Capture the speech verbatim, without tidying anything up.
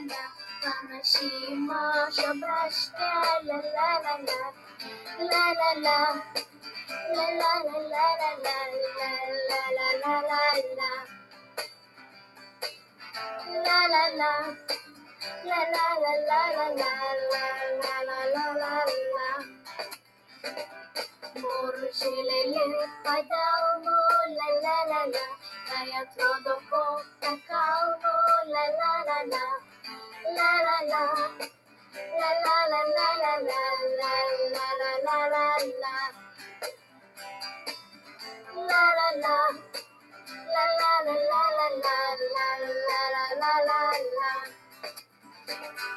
la,話もしょばして、la la la la, la la la, la la la la la la la la la la la la la. La la la la la la la la la la la. Morcilele padaw mo, la la la la. Kaya todo ko kakao mo, la la la la. La la la. La la la la la